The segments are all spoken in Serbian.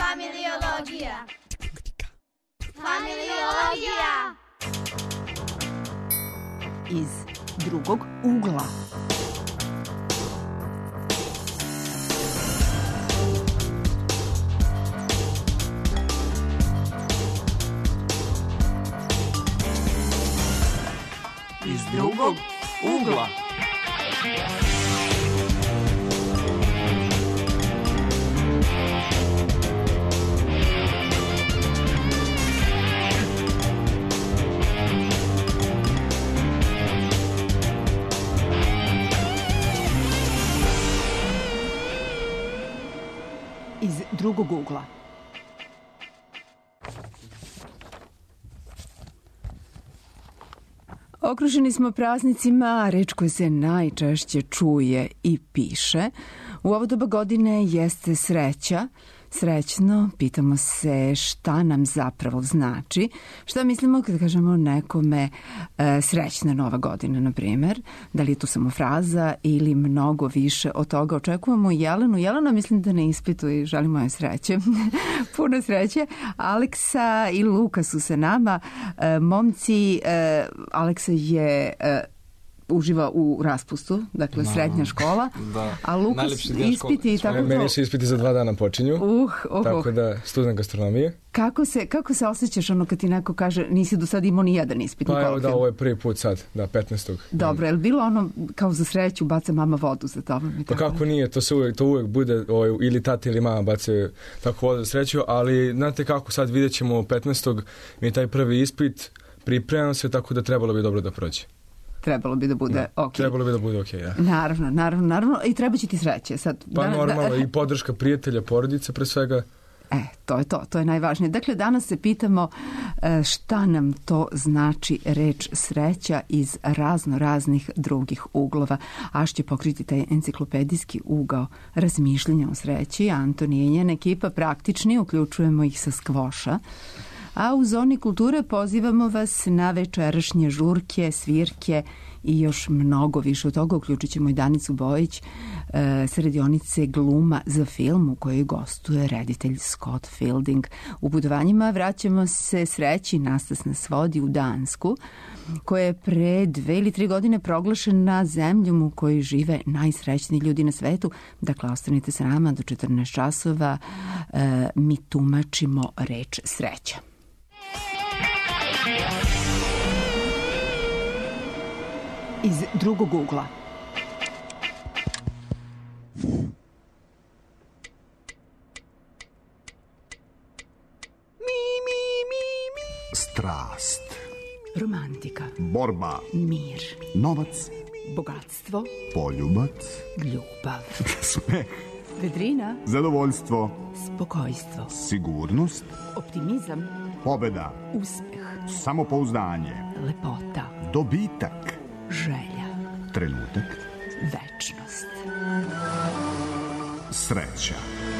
Familiologija. Familiologija. Iz drugog ugla. Iz drugog ugla. Iz drugog ugla. Okruženi smo praznicima, a reč koja se najčešće čuje i piše u ovo doba godine jeste sreća. Srećno, pitamo se šta nam zapravo znači, šta mislimo kada kažemo nekome srećna nova godina, na primjer, da li je to samo fraza ili mnogo više od toga. Očekujemo Jelenu. Jelena, mislim da na ispitu i želimo joj sreće. Puno sreće. Aleksa i Luka su sa nama. Momci, Aleksa je... uživa u raspustu, dakle srednja škola, a Lukas ispiti i tako to. Meni su ispiti za 2 dana počinju, tako da student gastronomije. Kako se osjećaš ono kad ti neko kaže nisi do sad imao ni jedan ispit? Pa evo da, ovo je prvi put sad, 15. Dobro, je li bilo ono kao za sreću baca mama vodu za tobom? Pa kako nije, to uvijek bude ili tata ili mama bacaju tako vodu za sreću, ali znate kako, sad vidjet ćemo 15. mi je taj prvi ispit, pripremam se, tako da trebalo bi dobro da prođe. Trebalo bi da bude okej. Trebalo bi da bude okej, da. Naravno. I treba će ti sreće. Sad, pa normalno, i podrška prijatelja, porodice pre svega. To je to je najvažnije. Dakle, danas se pitamo šta nam to znači reč sreća iz raznih drugih uglova. Aš će pokriti taj enciklopedijski ugao razmišljanja o sreći. Antonija i njena ekipa praktični, uključujemo ih sa skvoša. A u zoni kulture pozivamo vas na večerašnje žurke, svirke i još mnogo više od toga. Uključit ćemo i Danicu Bojić s radionice Gluma za film u kojoj gostuje reditelj Scott Fielding. U putovanjima vraćamo se sreći Nastas nas vodi u Dansku, koja je pre 2 ili 3 godine proglašena zemljom u kojoj žive najsrećniji ljudi na svetu. Dakle, ostanite sa nama do 14 časova. Mi tumačimo reč sreća. Iz drugog ugla. Strast. Romantika. Borba. Mir. Novac. Bogatstvo. Poljubac. Ljubav. Smeh. Vedrina. Zadovoljstvo. Spokojstvo. Sigurnost. Optimizam. Pobeda. Uspeh. Samopouzdanje. Lepota. Dobitak. Želja. Trenutak. Večnost. Sreća.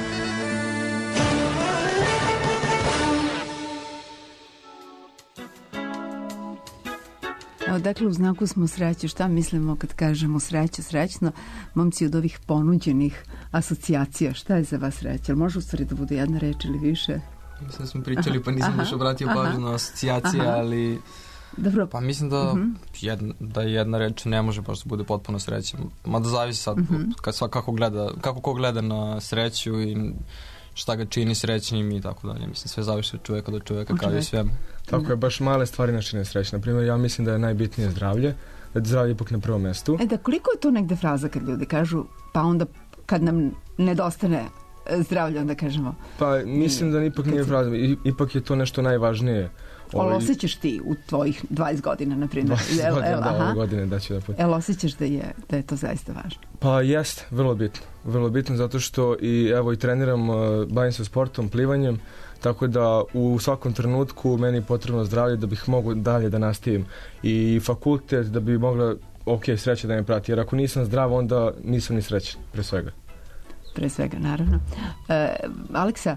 Dakle, u znaku smo sreće. Šta mislimo kad kažemo sreća, srećno? Momci, od ovih ponuđenih asocijacija, šta je za vas sreća? Ili može u stvari da bude jedna reč ili više? Mislim da smo pričali, pa nisam još obratio pažnju na asocijacije, ali... Dobro. Pa mislim da jedna reč ne može baš da bude potpuno sreća. Mada zavisi sad kako ko gleda na sreću i šta ga čini srećnim i tako dalje. Mislim, sve zavisi od čoveka do čoveka, kao i svemu. Tako je, baš male stvari nas čine srećne. Naprimjer, ja mislim da je najbitnije zdravlje, da je zdravlje ipak na prvom mestu. Da, koliko je to negde fraza kad ljudi kažu, pa onda kad nam nedostane zdravlje, onda kažemo... Pa mislim da ipak nije fraza, ipak je to nešto najvažnije. Ali osjećaš ti u tvojih 20 godina, na primjer? 20 godina, ove godine da ću da putim. Osjećaš da je to zaista važno? Pa jest, vrlo bitno. Vrlo bitno zato što i treniram, bavim se sportom, plivanjem, tako da u svakom trenutku meni je potrebno zdravlje da bih mogao dalje da nastavim. I fakultet da bi mogla, sreća da me prati, jer ako nisam zdrav, onda nisam ni srećan, pre svega. Pre svega, naravno. Aleksa,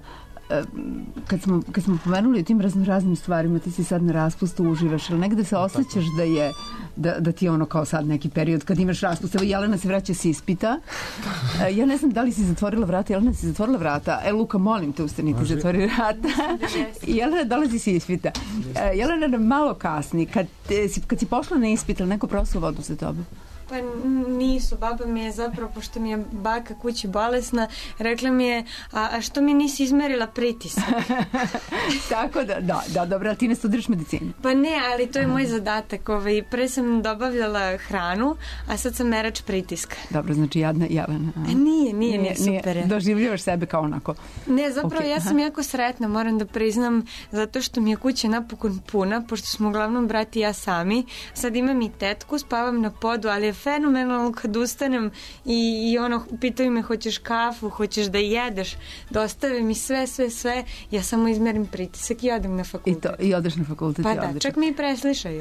kad smo pomenuli o tim raznim stvarima, ti si sad na raspustu, uživaš, ali negde se osjećaš da ti je ono kao sad neki period kad imaš raspust. Evo, Jelena se vraća s ispita. Ja ne znam da li si zatvorila vrata. Jelena, si zatvorila vrata? Luka, molim te, ustani ti zatvori vrata. Jelena dolazi s ispita. Jelena nam malo kasni. Kad si pošla na ispit, ali neko prosao vodu za tobom? Pa nisu, baba mi je zapravo, pošto mi je baka kući bolesna, rekla mi je, a što mi nisi izmerila pritisak? Tako da, dobro, ali ti ne studiraš medicinu? Pa ne, ali to je moj zadatak. Pre sam dobavljala hranu, a sad sam merač pritiska. Dobro, znači jadna Jelena. Nije, super je. Doživljavaš sebe kao onako? Ne, zapravo ja sam jako sretna, moram da priznam, zato što mi je kuća napokon puna, pošto smo uglavnom brat i ja sami. Sad imam i tetku, spavam na podu, ali je fenomenalno kad ustanem i ono, pitaju me hoćeš kafu, hoćeš da jedeš, dostave mi sve, ja samo izmerim pritisak i odem na fakultet. I odeš na fakultet. Pa da, čak mi i preslišaju.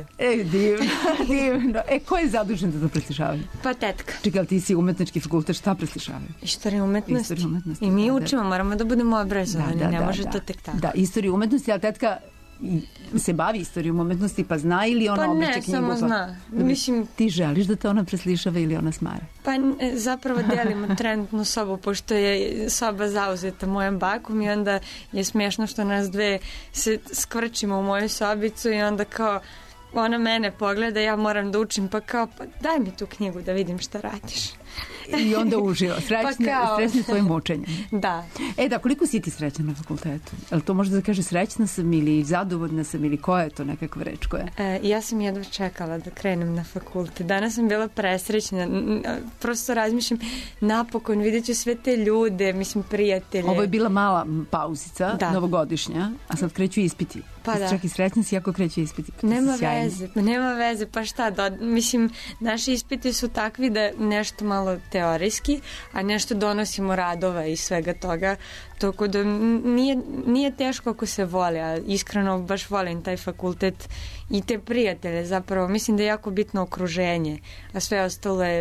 Divno. Ko je zadužen za to preslišavanje? Pa tetka. Čekaj, ali ti si umetnički fakultet, šta preslišavaju? Istorija umetnosti. I mi učimo, moramo da budemo obrazovani, ne može to tek tako. Da, istorija umetnosti, ali tetka se bavi istorijom umetnosti, pa zna ili ona običe knjigu? Pa ne, samo zna. Mislim, ti želiš da te ona preslišava ili ona smara? Pa zapravo delimo trenutnu sobu, pošto je soba zauzeta mojom bakom i onda je smiješno što nas dve se skvrčimo u moju sobicu i onda kao ona mene pogleda, ja moram da učim, pa kao, pa daj mi tu knjigu da vidim šta radiš. I onda uživa. Srećni svojim učenjem. Da. Da, koliko si ti srećna na fakultetu? Ali to možda da kaže srećna sam ili zadovoljna sam ili koja je to nekakva reč koja? Ja sam jedva čekala da krenem na fakultet. Danas sam bila presrećna. Prosto razmišljam, napokon vidjet ću sve te ljude, mislim, prijatelje. Ovo je bila mala pauzica, novogodišnja, a sad kreću ispiti. Pa da. Čak i srećni si ako kreće ispiti. Nema veze, pa šta, mislim, naši ispiti su takvi da nešto malo teorijski, a nešto donosimo radova i svega toga, tako da nije teško ako se voli, a iskreno baš volim taj fakultet i te prijatelje zapravo, mislim da je jako bitno okruženje, a sve ostalo je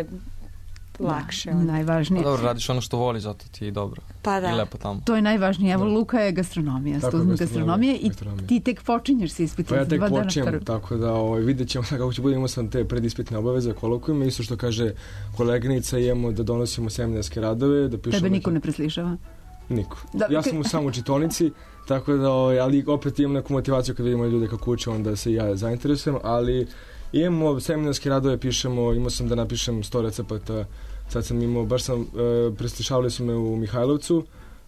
lakše. Najvažnije. Pa dobro, radiš ono što voli, zato ti je dobro. Pa da. I lepo tamo. To je najvažnije. Evo, Luka je gastronomija, student gastronomije i ti tek počinješ se ispiti. Pa ja tek počinjem, tako da vidjet ćemo kako će bude, imamo sam te predispitne obaveze, kolokvijuma, isto što kaže koleginica, imamo da donosimo seminarske radove, da pišemo... Tebe niko ne preslišava? Niko. Ja sam samo u čitonici, tako da, ali opet imam neku motivaciju kad vidimo ljude kako uče, onda se ja zainteresujem, ali imamo seminarske radove, pišemo, imao sam da napišem 100 recepata, sad sam imao, baš sam, preslišavali su me u Mihajlovcu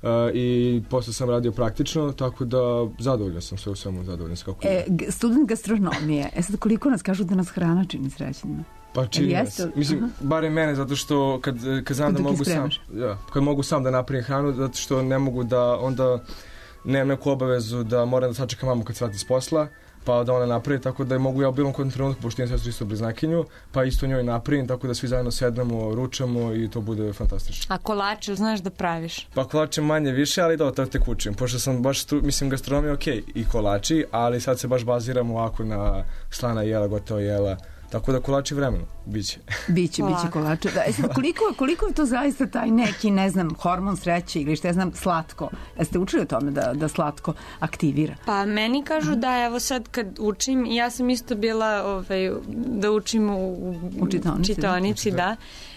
i posle sam radio praktično, tako da zadovoljan sam, sve u svemu zadovoljan sam. Student gastronomije, sad koliko nas kažu da nas hrana čini srećnima? Pa čini nas, mislim, barem mene, zato što kad znam da mogu sam, kad mogu sam da napravim hranu, zato što ne mogu da, onda nemam neku obavezu da moram da sačekam mamu kad se vrati s posla, pa da ona napravi, tako da mogu ja u bilo kom trenutku, pošto imam sestru isto bliznakinju, pa isto njoj napravim, tako da svi zajedno sednemo, ručamo i to bude fantastično. A kolače znaš da praviš? Pa kolače manje više, ali da, tek učim, pošto sam baš, mislim, gastronomija okej, i kolači, ali sad se baš baziram ovako na slana jela, gotova jela, tako da kolači vremenu, biće. Biće kolače. Da, sad, koliko je to zaista taj neki, ne znam, hormon sreće ili što ja znam, slatko? Jeste učili o tome da slatko aktivira? Pa meni kažu da, evo sad kad učim, ja sam isto bila da učim u čitaonici, da.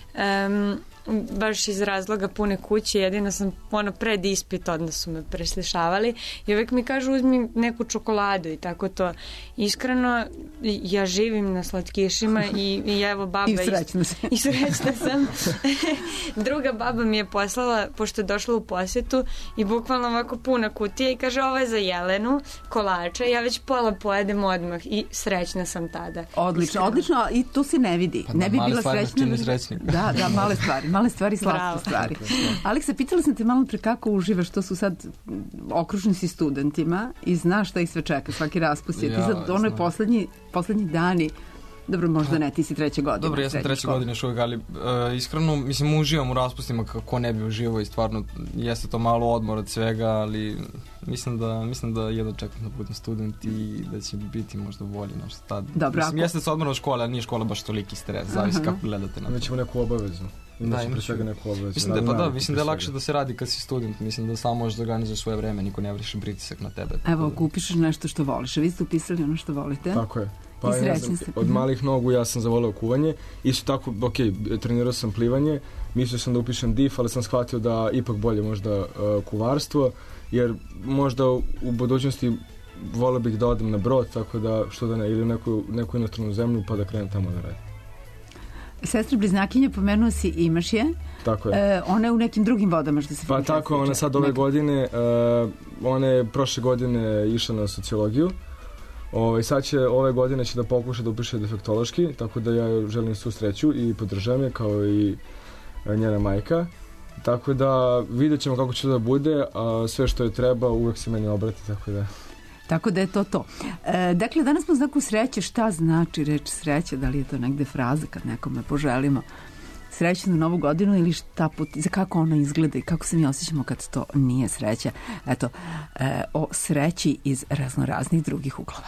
Baš iz razloga pune kuće, jedino sam pred ispit, onda su me preslišavali i uvek mi kažu uzmi neku čokoladu i tako to. Iskreno, ja živim na slatkišima i evo baba... I srećna sam. I srećna sam. Druga baba mi je poslala, pošto je došla u posjetu i bukvalno ovako puna kutija i kaže ovo je za Jelenu, kolača, ja već pola pojedem odmah i srećna sam tada. Odlično, i to se ne vidi. Pa ne bi bila srećna. Da, male stvari, slatke stvari. Aleksa, pitala sam te malo pre kako uživaš, to su sad okruženi si studentima i znaš šta ih sve čeka, svaki raspust je. Ti sad, ono je poslednji dani Dobro, možda ne, ti si treća godina. Dobro, ja sam treća godina još uvijek, ali iskreno, mislim, uživam u raspustima kako ne bi uživao i stvarno jeste to malo odmor od svega, ali mislim da jedno čekam da budem student i da će biti možda bolje nešto tad. Dobro, mislim, jeste se odmor od škole, ali nije škola baš toliki stres, zavisi kako gledate na to. Imaćemo neku obavezu. Mislim da je lakše da se radi kad si student, mislim da samo možeš da organizuješ svoje vreme, niko ne vrši pritisak na tebe. Evo, ako upišeš nešto što voliš, a vi ste upisali ono što volite? Tako je. Pa ja znam, od malih nogu ja sam zavoleo kuvanje. Isto tako, trenirao sam plivanje. Mislio sam da upišem DIF, ali sam shvatio da ipak bolje možda kuvarstvo, jer možda u budućnosti voleo bih da odem na brod, tako da što da ne, ili neku inostranu zemlju pa da krenem tamo da radim. Sestra bliznakinja, pomenuo si, imaš je. Tako je. Ona je u nekim drugim vodama što se... Pa tako, ona sad ove godine, ona je prošle godine išla na sociologiju. Ove godine će da pokuša da upiše defektološki, tako da ja želim svu sreću i podržavam je kao i njena majka. Tako da vidjet ćemo kako će da bude, a sve što je treba uvek se meni obrati, Tako da je to. Dakle, danas smo u znaku sreće. Šta znači reč sreća? Da li je to negde fraza kad nekome poželimo srećnu novu godinu ili šta za kako ona izgleda i kako se mi osjećamo kad to nije sreća? Eto, o sreći iz raznoraznih drugih uglova.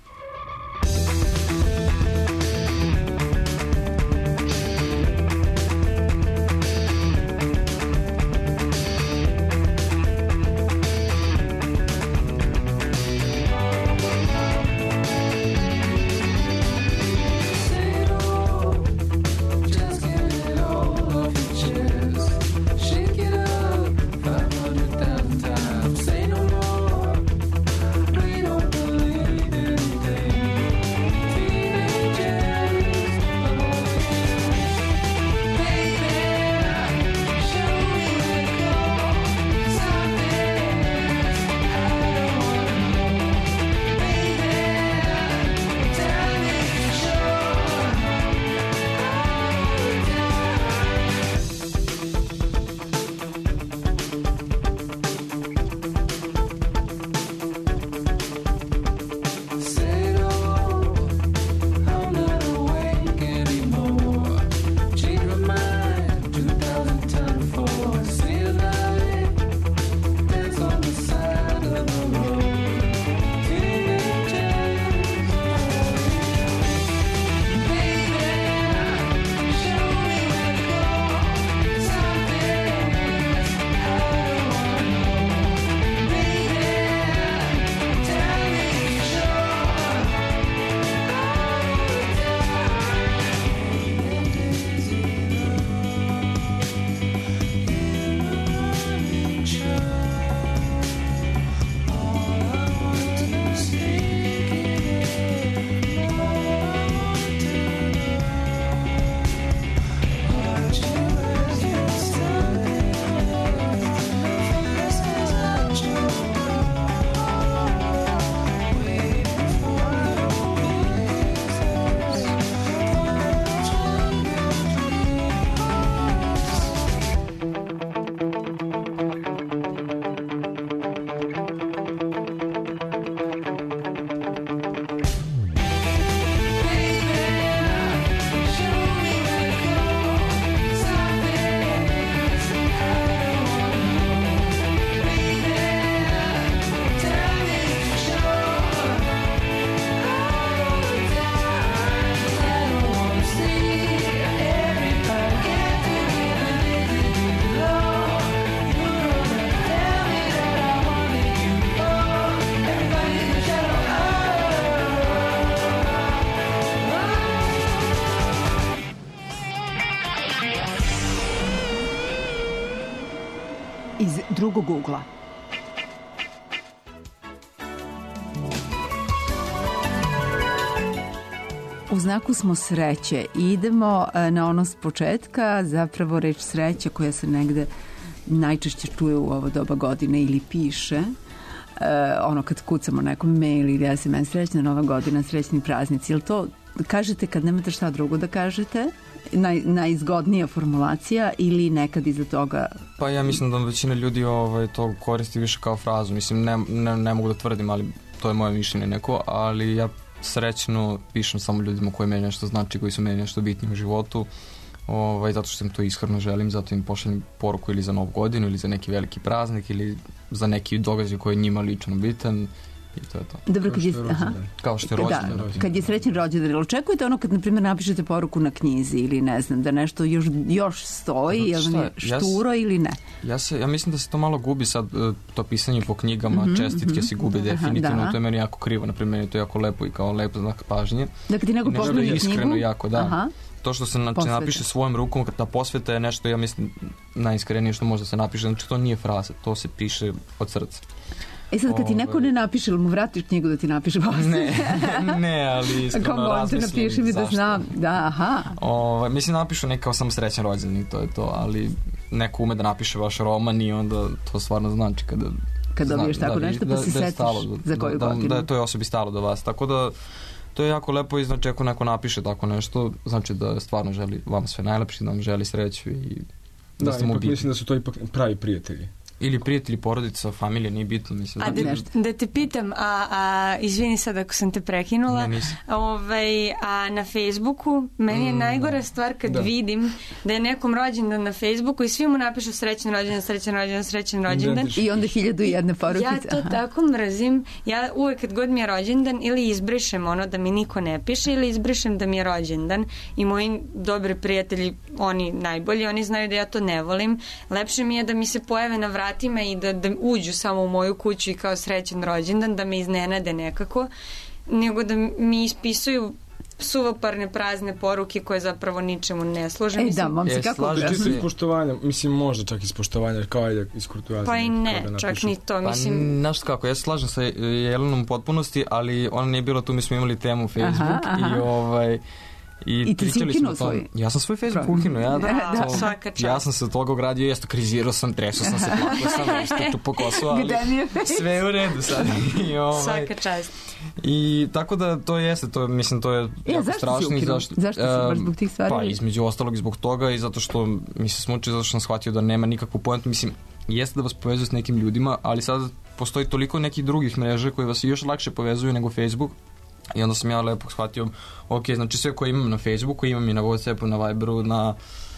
Iz drugog ugla. U znaku smo sreće i idemo na ono s početka, zapravo reč sreća koja se negde najčešće čuje u ovo doba godine ili piše, ono kad kucamo nekom mail ili SMS, srećna nova godina, srećni praznici, jel to kažete kad nemate šta drugo da kažete? Najizgodnija formulacija ili nekad iza toga? Pa ja mislim da većina ljudi to koristi više kao frazu. Mislim, ne mogu da tvrdim, ali to je moje mišljenje neko, ali ja srećno pišem samo ljudima koji meni nešto znači, koji su meni nešto bitni u životu, zato što im to iskreno želim, zato im pošaljem poruku ili za Novu godinu ili za neki veliki praznik ili za neki događaj koji je njima lično bitan. I to je to. Dobro, kao što je rođendan. Da, kad je srećan rođendan, očekujete ono kad, na primjer, napišete poruku na knjizi ili ne znam, da nešto još stoji, ili je šturo ili ne? Ja mislim da se to malo gubi sad, to pisanje po knjigama, čestitke se gubi definitivno, to je meni jako krivo, na primjer, je to jako lepo i kao lepo znak pažnje. Da, kad ti neko pošalje knjigu? Iskreno jako, da. To što se napiše svojom rukom, da posveta je nešto, ja mislim, najiskrenije što može da se napiše, znači to nije fraza, to se piše od srca. Sad kad ti neko ne napiše, ili mu vratiš knjigu da ti napiše posle? Ne, ali iskreno razmislim. Napiši mi da znam. Da, aha. Mislim, napišu nekao sam srećan rođendan i to je to, ali neko ume da napiše vaš roman i onda to stvarno znači kad dobiješ tako nešto pa se setiš za koju godinu. Da je toj osobi stalo do vas, tako da to je jako lepo i znači ako neko napiše tako nešto, znači da stvarno želi vam sve najlepše, da vam želi sreću i da ste mu bitni. Mislim da su to ipak pravi prijatelji. Ili prijatelji, porodica, familija, nije bitno, mislim. Da te pitam, izvini sad ako sam te prekinula, a na Facebooku, meni je najgora stvar kad vidim da je nekom rođendan na Facebooku i svi mu napišu srećan rođendan, srećan rođendan, srećan rođendan. I onda 1001 porukica. Ja to tako mrzim. Ja uvek kad god mi je rođendan ili izbrišem ono da mi niko ne piše ili izbrišem da mi je rođendan i moji dobri prijatelji, oni najbolji, oni znaju da ja to ne volim. Lepše mi je da mi se pojave na vratima i da uđu samo u moju kuću i kao srećan rođendan, da me iznenade nekako, nego da mi ispisuju suvoparne prazne poruke koje zapravo ničemu ne služe. Da, momci, kako čisto ispoštovanja, mislim možda čak ispoštovanja, kao ajde iskurtuazne. Pa i ne, čak ni to, mislim. Znaš kako, ja se slažem sa Jelenom u potpunosti, ali ona nije bila tu, mi smo imali temu Facebook i ti si ukinuo svoj? Ja sam svoj Facebook ukinuo. Svaka čast. Ja sam se od toga ogradio, krizirao sam, tresao sam se, plakao sam, istuču po kosu, ali sve je u redu sad. Svaka čast. I tako da to jeste, mislim to je jako strašno. Zašto si baš zbog tih stvari? Pa između ostalog i zbog toga i zato što mi se smuči, zato što sam shvatio da nema nikakvu poentu. Mislim, jeste da vas povezuje s nekim ljudima, ali sad postoji toliko nekih drugih mreža koje vas još lakše povezuju nego Facebook. I onda sam ja lepo shvatio, znači sve koje imam na Facebooku, imam i na Whatsappu, na Viberu, na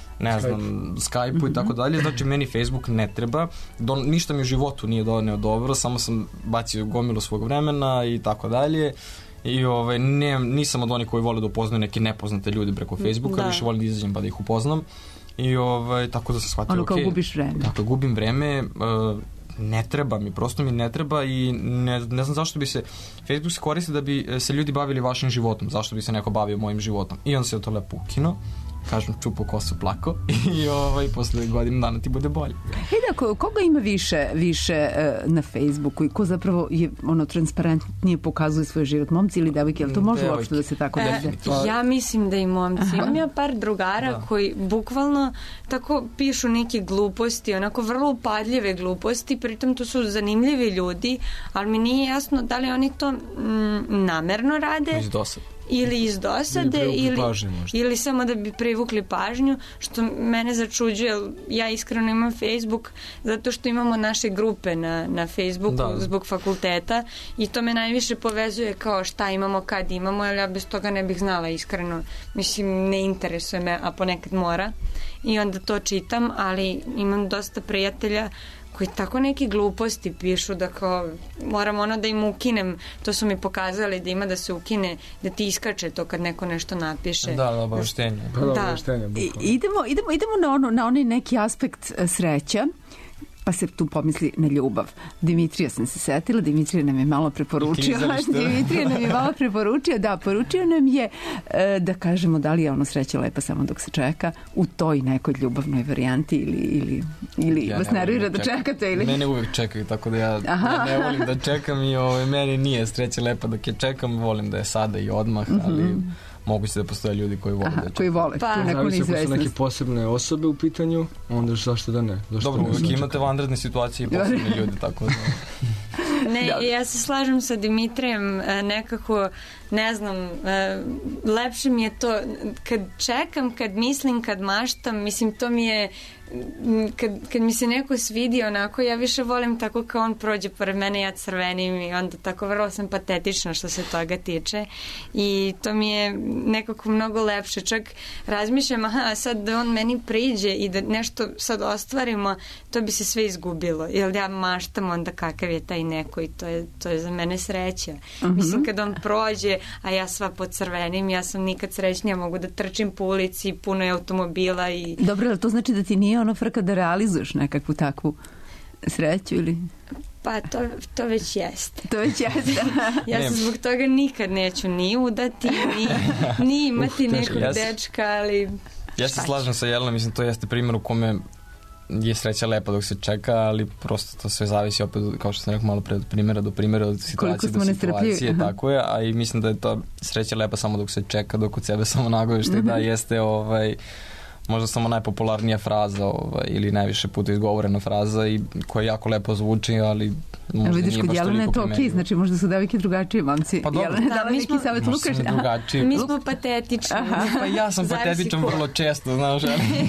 Skype-u i tako dalje, znači meni Facebook ne treba, ništa mi u životu nije doneo dobro, samo sam bacio gomilu svog vremena i tako dalje. I nisam od onih koji vole da upoznaju neke nepoznate ljude preko Facebooka, više volim da izađem pa da ih upoznam. I tako da sam shvatio, ono kao gubiš vreme. Dakle, gubim vreme, ne treba mi, prosto mi ne treba i ne znam zašto bi se Facebook se koristi da bi se ljudi bavili vašim životom, zašto bi se neko bavio mojim životom i on se to lepo ukinuo, kažem, čupo kosu, plako i posle godinu dana ti bude bolje. Koga ima više na Facebooku i ko zapravo je transparentnije pokazuje svoj život, momci ili devojke, ali to može uopšte da se tako desi? Ja mislim da i momci. Imam ja par drugara koji bukvalno tako pišu neke gluposti, onako vrlo upadljive gluposti, pritom to su zanimljivi ljudi, ali mi nije jasno da li oni to namerno rade ili iz dosade ili samo da bi privukli pažnju, što mene začuđuje. Ja iskreno imam Facebook zato što imamo naše grupe na Facebooku zbog fakulteta i to me najviše povezuje kao šta imamo, kad imamo, jer ja bez toga ne bih znala iskreno. Mislim, ne interesuje me, a ponekad mora i onda to čitam, ali imam dosta prijatelja koji tako neke gluposti pišu da kao moram da im ukinem, to su mi pokazali da ima da se ukine, da ti iskače to kad neko nešto napiše. Da, obaveštenje. Idemo na onaj neki aspekt sreća, pa se tu pomisli na ljubav. Dimitrija sam se setila, Dimitrija nam je malo preporučio. Poručio nam je da kažemo da li je ono sreća lepa samo dok se čeka u toj nekoj ljubavnoj varijanti ili vas nervira da čekate ili... Mene uvek čekaju, tako da ja ne volim da čekam i meni nije sreća lepa dok je čekam, volim da je sada i odmah, ali moguće da postoje ljudi koji vole da čekaju. Koji vole, tu neku neizvesnost. Zavisi ako su neke posebne osobe u pitanju, onda zašto da ne? Dobro, uvijek imate vanredne situacije i posebne ljudi, tako da... Ne, ja se slažem sa Dimitrijem, nekako, ne znam, lepše mi je to kad čekam, kad mislim, kad maštam, mislim, to mi je kad mi se neko svidi onako, ja više volim tako kao on prođe pored mene, ja crvenim i onda tako vrlo sam patetična što se toga tiče i to mi je nekako mnogo lepše. Čak razmišljam, sad da on meni priđe i da nešto sad ostvarimo, to bi se sve izgubilo. Jer ja maštam onda kakav je taj neko i to je za mene sreća. Mislim, kad on prođe, a ja sva pocrvenim, ja sam nikad srećnija, mogu da trčim po ulici, puno je automobila i... Dobro, ali to znači da ti nije ono frka da realizuješ nekakvu takvu sreću ili... Pa to već jeste. To već jeste. Ja se zbog toga nikad neću ni udati, ni imati nekog dečka, ali... Ja se slažem sa Jelenom, mislim, to jeste primjer u kome je sreća lepa dok se čeka, ali prosto to sve zavisi opet, kao što sam rekao malo pre, od primjera do primjera, od situacije do situacije, tako je, a i mislim da je to sreća lepa samo dok se čeka, dok od sebe samo nagoviš, da jeste možda samo najpopularnija fraza ili najviše puta izgovorena fraza i koja jako lepo zvuči, ali možda vidiš, nije baš toliko Jelena je to okej, znači možda su devojke drugačije, momci. Pa dobro, mi smo savjet Lukaš. Mi smo patetični. Pa ja sam patetičan vrlo često, znaš.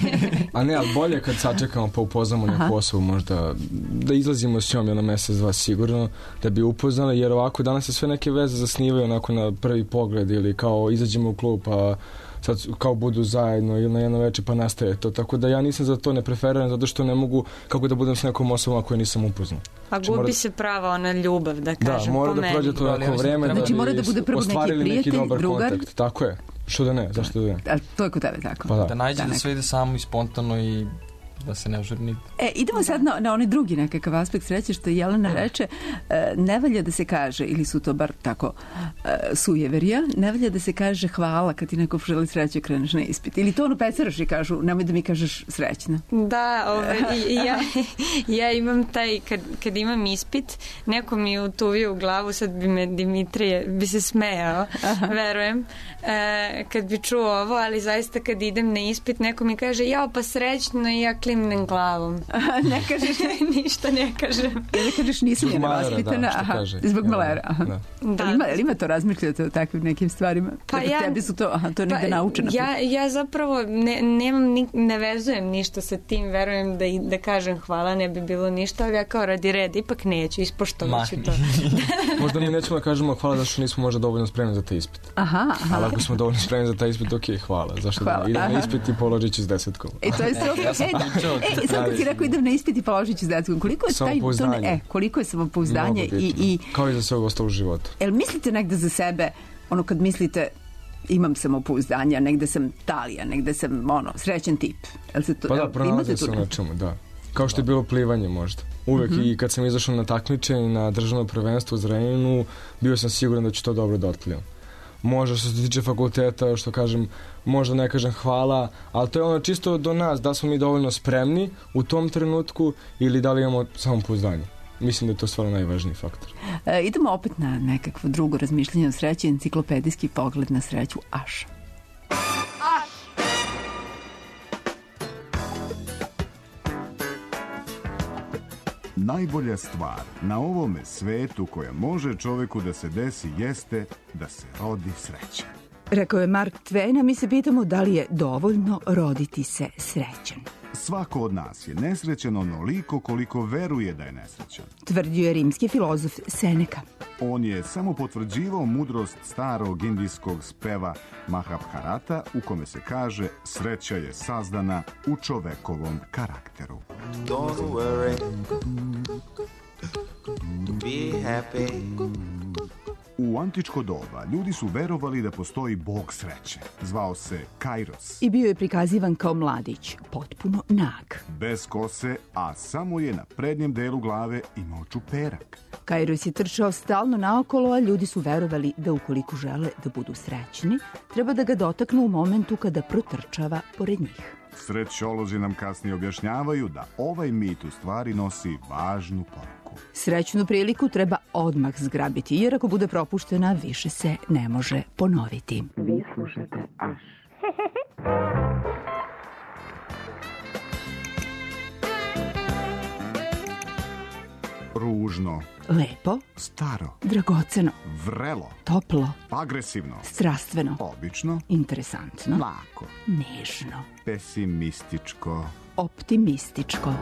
A ne, ali bolje kad sačekamo pa upoznamo neku osobu, možda da izlazimo s njom na mesec, dva sigurno, da bi upoznali, jer ovako danas se sve neke veze zasnivaju onako na prvi pogled ili kao izađemo u klub pa sad kao budu zajedno ili na jedno večer pa nastaje to, tako da ja nisam za to, ne preferiram zato što ne mogu kako da budem s nekom osobom koju nisam upoznao. A gubi se prava ona ljubav, da kažem, da, mora da prođe to neko vreme da znači mora da bude prvo neki prijatelj, drugar. Kontakt. Tako je, što da ne, zašto da ne? A to je kod tebe tako. Pa da nađe da sve ide samo i spontano i da se ne ožurni. Idemo sad na onaj drugi nekakav aspekt sreće što Jelena reče, ne valja da se kaže, ili su to bar tako sujeverija, ne valja da se kaže hvala kad ti neko želi sreću kreneš na ispit. Ili to pecaraš i kažu, nemoj da mi kažeš srećna. Da, ja imam taj, kad imam ispit, neko mi je utuvio u glavu, sad bi me Dimitrije, bi se smejao, verujem, kad bi čuo ovo, ali zaista kad idem na ispit, neko mi kaže, jao pa srećno i ja klimnem glavom. Ne kažeš ništa ne kažem. Ne kažeš nisam je vaspitana. Zbog malera. Da. Ima to razmišljate o takvim nekim stvarima? Pa ja, tebi su to je negde naučeno. Ja zapravo ne vezujem ništa sa tim, verujem da kažem hvala, ne bi bilo ništa, ali ja kao radi red, ipak neću, ispoštovat ću to. Možda mi nećemo da kažemo hvala zašto nismo možda dovoljno spremni za taj ispit. Aha. Ali ako smo dovoljno spremni za taj ispit, ok, hvala. Zašto da idem na ispit i položit ću s 10. To je sad kad si rekao idem na ispit i položit ću s 10. Koliko je samopouzdanje i kao i za sve ostalo u životu. Jel mislite negde za sebe, ono kad mislite imam samopouzdanja, negde sam Talija, negde sam srećan tip. Pa da, pronalazim se u nečemu, da. Kao što je bilo plivanje možda. Uvek i kad sam izašao na takmičenje na državno prvenstvo u Zrenjaninu, bio sam siguran da ću to dobro da otplivam. Možda što se tiče fakulteta, što kažem, možda ne kažem hvala, ali to je ono čisto do nas, da smo mi dovoljno spremni u tom trenutku ili da li imamo samopouzdanje. Mislim da je to stvarno najvažniji faktor. Idemo opet na nekakvo drugo razmišljanje o sreći, enciklopedijski pogled na sreću Aša. Najbolja stvar na ovome svetu koja može čoveku da se desi jeste da se rodi srećan. Rekao je Mark Twain, a mi se pitamo da li je dovoljno roditi se srećan. Svako od nas je nesrećan onoliko koliko veruje da je nesrećan. Tvrdio je rimski filozof Seneca. On je samo potvrđivao mudrost starog indijskog speva Mahabharata u kome se kaže sreća je sazdana u čovekovom karakteru. Don't worry, be happy. U antičko doba ljudi su verovali da postoji bog sreće. Zvao se Kairos. I bio je prikazivan kao mladić, potpuno nag. Bez kose, a samo je na prednjem delu glave imao čuperak. Kairos je trčao stalno naokolo, a ljudi su verovali da ukoliko žele da budu srećni, treba da ga dotaknu u momentu kada protrčava pored njih. Srećolozi nam kasnije objašnjavaju da ovaj mit u stvari nosi važnu poruku. Srećnu priliku treba odmah zgrabiti, jer ako bude propuštena, više se ne može ponoviti. Vi slušate Aš. Ružno. Lepo. Staro. Dragoceno. Vrelo. Toplo. Agresivno. Strastveno. Obično. Interesantno. Mlako. Nežno. Pesimističko. optimističko.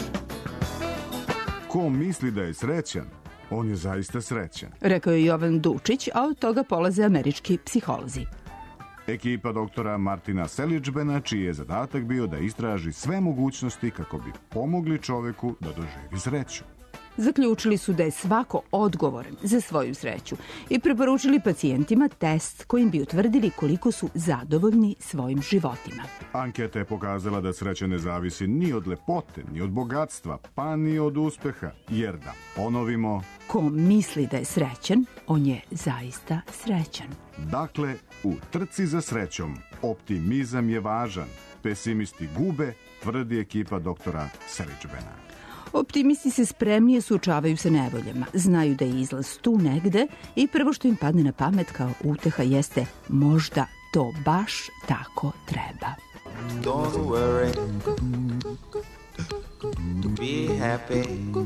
Ko misli da je srećan, on je zaista srećan. Rekao je Jovan Dučić, a od toga polaze američki psiholozi. Ekipa doktora Martina Selićbena, čiji je zadatak bio da istraži sve mogućnosti kako bi pomogli čoveku da doživi sreću. Zaključili su da je svako odgovoran za svoju sreću i preporučili pacijentima test kojim bi utvrdili koliko su zadovoljni svojim životima. Anketa je pokazala da sreća ne zavisi ni od lepote, ni od bogatstva, pa ni od uspeha, jer da ponovimo... Ko misli da je srećan, on je zaista srećan. Dakle, u trci za srećom optimizam je važan, pesimisti gube, tvrdi ekipa doktora Selićbena. Optimisti se spremnije suočavaju sa nevoljama, znaju da je izlaz tu negde i prvo što im padne na pamet kao uteha jeste možda to baš tako treba. Don't worry. Be happy.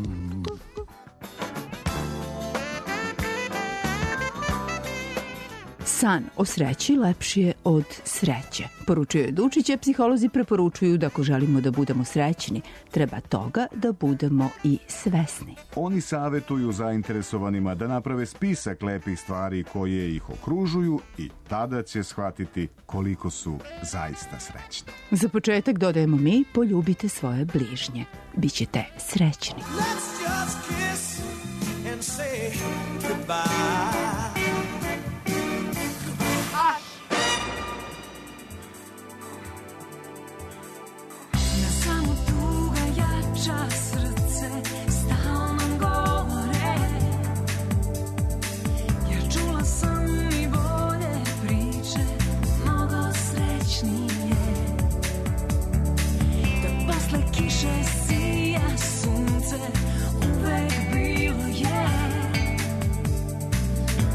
San o sreći lepši je od sreće. Poručio je Dučić, a psiholozi preporučuju da ako želimo da budemo srećni, treba toga da budemo i svesni. Oni savetuju zainteresovanima da naprave spisak lepih stvari koje ih okružuju i tada će shvatiti koliko su zaista srećni. Za početak dodajemo mi, poljubite svoje bližnje. Bićete srećni. Let's just kiss and say goodbye. Srce stalno govore, ja čula sam i bolje priče, mnogo srećnije, da posle kiše sija sunce, uvek bilo je.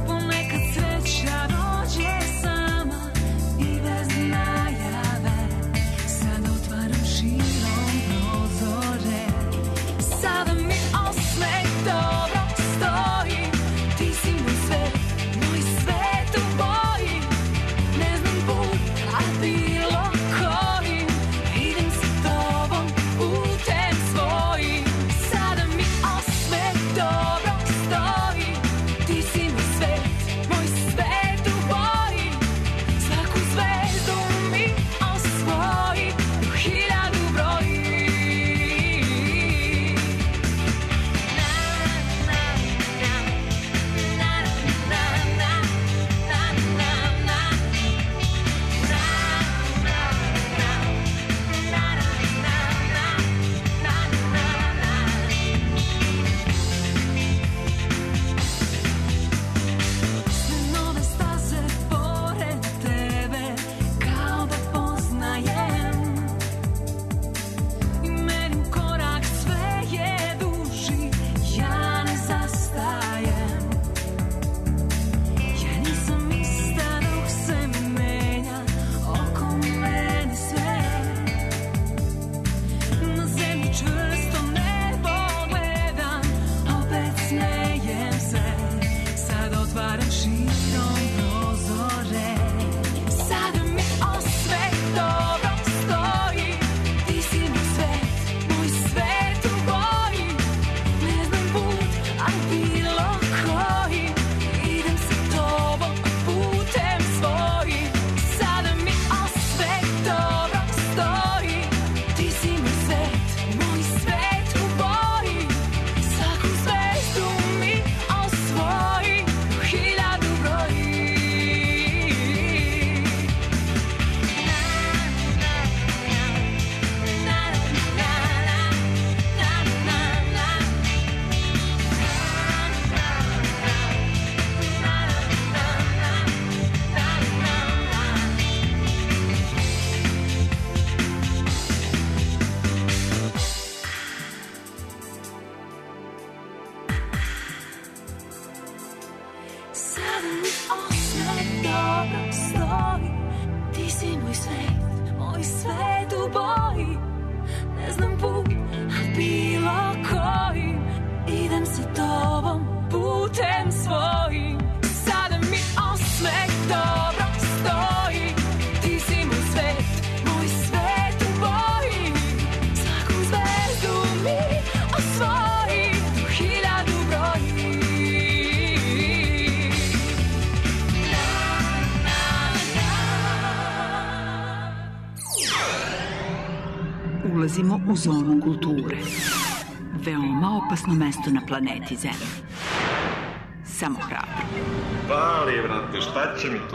ulazimo u zonu kulture. Veoma opasno mesto na planeti Zemlji. Samo hrabro. Pali, brate, šta će mi to?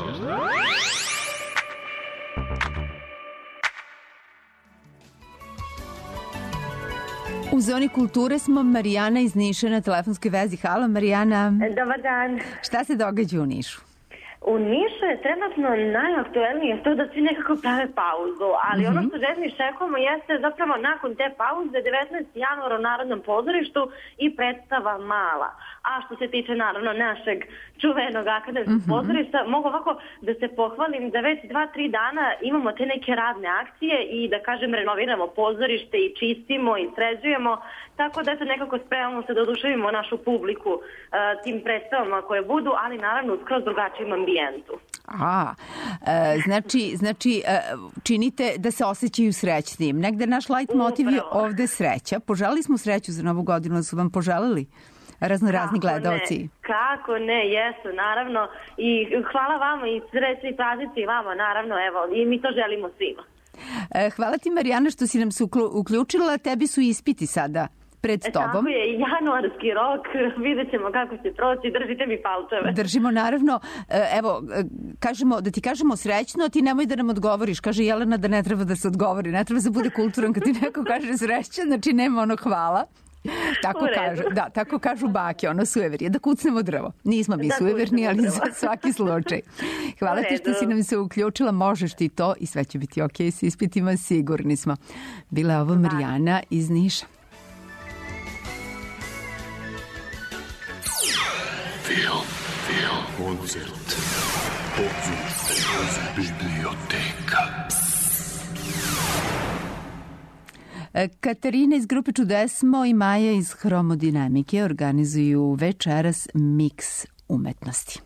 U zoni kulture smo. Marijana iz Niša na telefonskoj vezi. Halo, Marijana. Dobar dan. Šta se događa u Nišu? U Nišu je trenutno najaktuelnije to da svi nekako prave pauzu, ali ono što željni iščekujemo jeste zapravo nakon te pauze 19. januara u Narodnom pozorištu i predstava Mala. A što se tiče naravno našeg čuvenog akademskog pozorišta, mogu ovako da se pohvalim da već 2-3 dana imamo te neke radne akcije i da kažem renoviramo pozorište i čistimo i sređujemo, tako da eto nekako spremamo se da oduševimo našu publiku tim predstavama koje budu, ali naravno u skroz drugačijem ambijentu. Znači činite da se osjećaju srećnim. Negde naš light motiv je ovde sreća. Poželili smo sreću za Novu godinu, su vam poželili razni gledalci? Kako ne, jesu, naravno. I hvala vama i sreći i praznici vama, naravno, evo, i mi to želimo svima. Hvala ti, Marijana, što si nam se uključila. Tebi su ispiti sada pred tobom. Tako je, januarski rok, vidjet ćemo kako će proći, držite mi palčeve. Držimo, naravno. Evo, da ti kažemo srećno, ti nemoj da nam odgovoriš. Kaže Jelena da ne treba da se odgovori, ne treba da bude kulturan kad ti neko kaže srećan, znači nema ono hvala. Tako kažu bake, ono sujeverije, da kucnemo drvo. Nismo mi sujeverni, ali za svaki slučaj. Hvala ti što si nam se uključila, možeš ti to i sve će biti okej s ispitima, sigurni smo. Bila je ovo Marijana iz Niša. Koncert. Biblioteka. Katarina iz grupe Čudesmo i Maja iz Hromodinamike organizuju večeras miks umetnosti.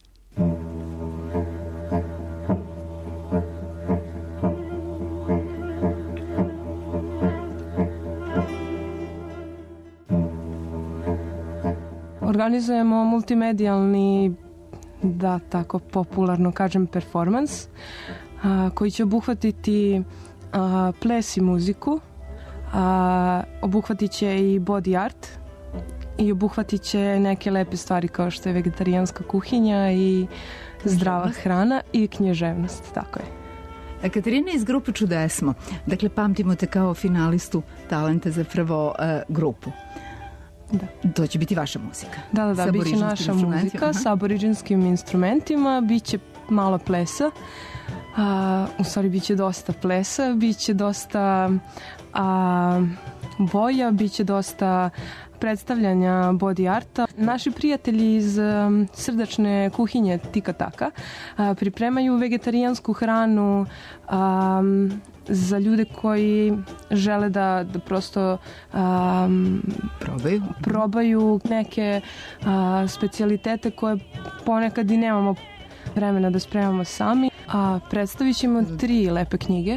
Organizujemo multimedijalni, da tako popularno kažem, performans koji će obuhvatiti ples i muziku, obuhvatit će i body art i obuhvatit će neke lepe stvari kao što je vegetarijanska kuhinja i zdrava hrana i književnost, tako je. Katarina iz grupe Čudesmo, dakle pamtimo te kao finalistu Talenta za prvo grupu. Da. To će biti vaša muzika. Da, bit će naša muzika sa aboriđinskim instrumentima, bit će malo plesa, u stvari bit će dosta plesa, bit će dosta boja, bit će dosta predstavljanja body arta. Naši prijatelji iz srdačne kuhinje Tika Taka pripremaju vegetarijansku hranu za ljude koji žele da prosto probaju neke specijalitete koje ponekad i nemamo vremena da spremamo sami. Predstavit ćemo 3 lepe knjige.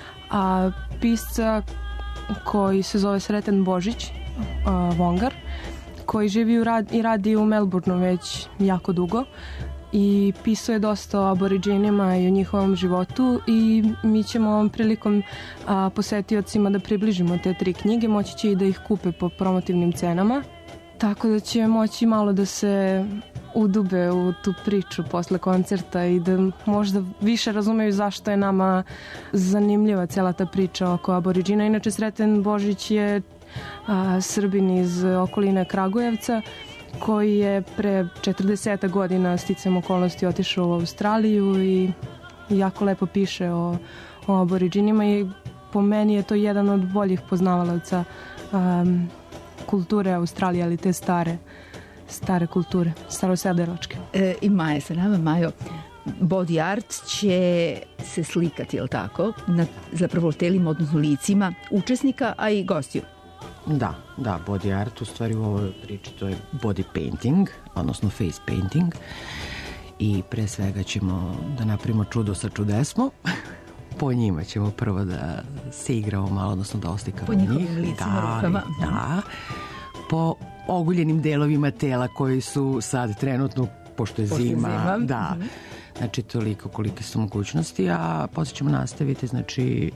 Pisca koji se zove Sreten Božić, Vongar, koji živi i radi u Melbourneu već jako dugo i pisao je dosta o aboriđinima i o njihovom životu i mi ćemo ovom prilikom posetiocima da približimo te 3 knjige, moći će i da ih kupe po promotivnim cenama, tako da će moći malo da se udube u tu priču posle koncerta i da možda više razumeju zašto je nama zanimljiva cela ta priča oko aboriđina. Inače, Sreten Božić je Srbin iz okoline Kragujevca koji je pre 40 godina sticajem okolnosti otišao u Australiju i jako lepo piše o aboriđinima i po meni je to jedan od boljih poznavalaca kulture Australije, ali te stare kulture, starosedelačke. I Maja sa nama. Majo, body art će se slikati, je li tako? Na zapravo telima, odnosno licima učesnika, a i gostiju. Da, body art u stvari u ovoj priči to je body painting, odnosno face painting i pre svega ćemo da napravimo čudo sa Čudesmo. Po njima ćemo prvo da se igramo malo, odnosno da oslikamo po njihovim licima, rukama. Da, po oguljenim delovima tela koji su sad trenutno, pošto je zima. Da, znači toliko kolike su mogućnosti, a posle ćemo nastaviti, znači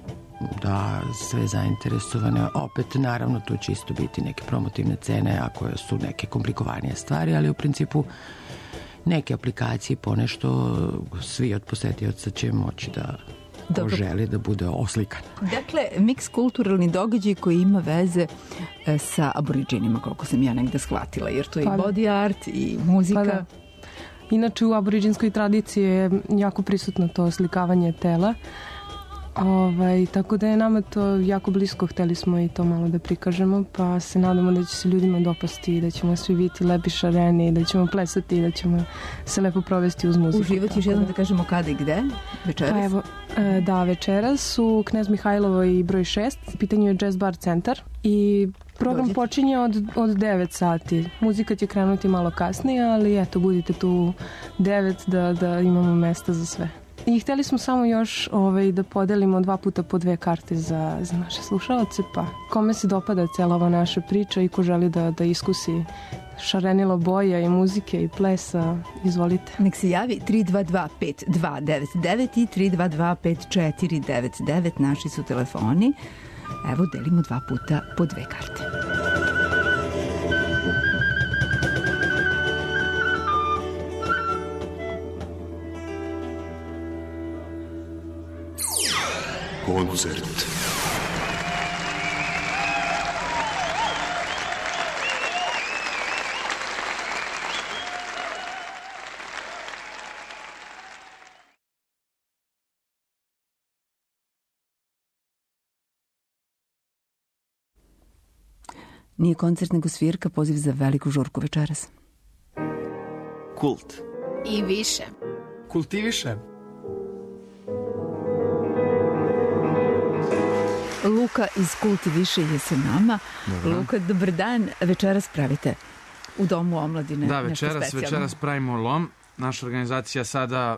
da sve zainteresovane, opet naravno tu će isto biti neke promotivne cene ako su neke komplikovanije stvari, ali u principu neke aplikacije ponešto svi od posetioca će moći da ko želi da bude oslikan. Dakle, miks kulturalni događaj koji ima veze sa aboriđinima, koliko sam ja negde shvatila, jer to je i body art i muzika. Pa da. Inače, u aboriđinskoj tradiciji je jako prisutno to oslikavanje tela. Tako da je nama to jako blisko, hteli smo i to malo da prikažemo, pa se nadamo da će se ljudima dopasti i da ćemo svi biti lepi šareni, da ćemo plesati i da ćemo se lepo provesti uz muziku. Uživati još jednom da kažemo kada i gde večeras? Pa evo, da, večeras u Knez Mihajlovo i broj 6, u pitanju je Jazz Bar centar i program počinje od 9 sati. Muzika će krenuti malo kasnije, ali eto, budite tu 9 da imamo mesta za sve. I hteli smo samo još da podelimo 2 puta po 2 karte za naše slušalce, pa kome se dopada cela ova naša priča i ko želi da iskusi šarenilo boja i muzike i plesa, izvolite. Nek se javi 322-5299 i 322-5499, naši su telefoni. Evo, delimo 2 puta po 2 karte. Koncert. Nije koncert, nego svirka, poziv za veliku žurku večeras. Kult. I više. Kultiviše. Luka iz Kultiviše je sa nama. Dobar. Luka, dobar dan. Večeras pravite u Domu omladine. Da, večeras pravimo lom. Naša organizacija sada,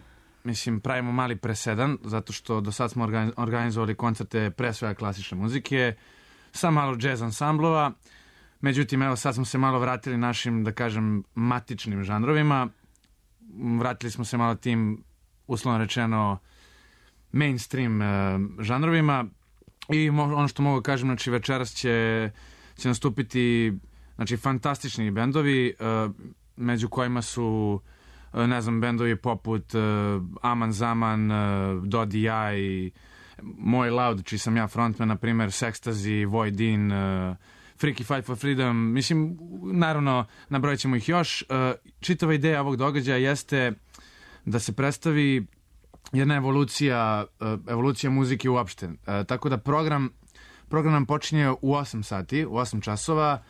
pravimo mali presedan, zato što do sad smo organizovali koncerte pre svega klasične muzike, sa malo jazz ansamblova. Međutim, evo sad smo se malo vratili našim, da kažem, matičnim žanrovima. Vratili smo se malo tim, uslovno rečeno, mainstream žanrovima. I ono što mogu kažem, znači večeras će nastupiti fantastični bendovi, među kojima su, ne znam, bendovi poput Aman Zaman, Dodi Ja i Moj Loud, čiji sam ja frontman, na primjer, Sextazi, Voidin, Freaky Fight for Freedom. Mislim, naravno, nabrojit ćemo ih još. Čitava ideja ovog događaja jeste da se predstavi jedna evolucija muzike uopšte. Tako da program nam počinje u 8 sati, u 8 časova,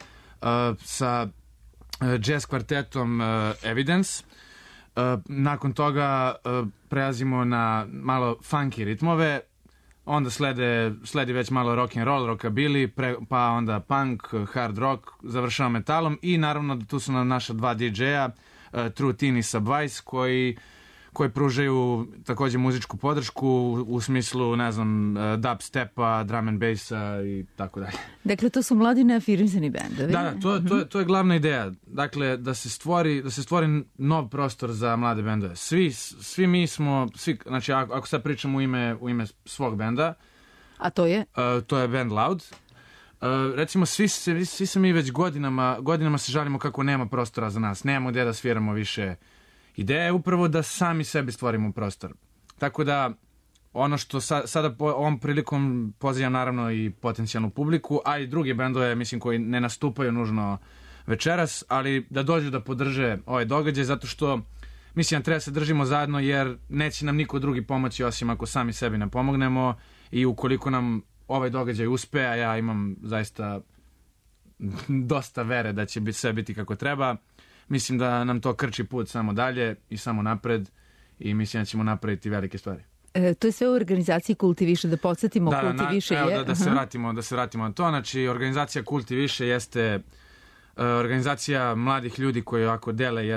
sa jazz kvartetom Evidence. Nakon toga prelazimo na malo funky ritmove, onda sledi već malo rock and roll, rockabilly, pa onda punk, hard rock, završava metalom i naravno tu su nam naša 2 DJ-a, True Teen i Subvice, koji pružaju također muzičku podršku u smislu, ne znam, dubstepa, drum and bassa i tako dalje. Dakle, to su mladi neafirmisani bendovi. Da, to je glavna ideja. Dakle, da se stvori nov prostor za mlade bendove. Svi mi smo, znači ako sad pričam u ime svog benda. A to je? To je band Loud. Recimo, svi se mi već godinama se žalimo kako nema prostora za nas. Nemamo gdje da sviramo više. Ideja je upravo da sami sebi stvorimo prostor. Tako da, ono što sada ovom prilikom pozivam naravno i potencijalnu publiku, a i druge bendove, mislim, koji ne nastupaju nužno večeras, ali da dođu da podrže ovaj događaj, zato što, mislim, treba se držimo zajedno, jer neće nam niko drugi pomoći osim ako sami sebi ne pomognemo, i ukoliko nam ovaj događaj uspe, a ja imam zaista dosta vere da će sve biti kako treba, mislim da nam to krči put samo dalje i samo napred, i mislim da ćemo napraviti velike stvari. To je sve u organizaciji Kultiviše, da podsjetimo Kultiviše je... Da se vratimo na to. Znači, organizacija Kultiviše jeste organizacija mladih ljudi koji ovako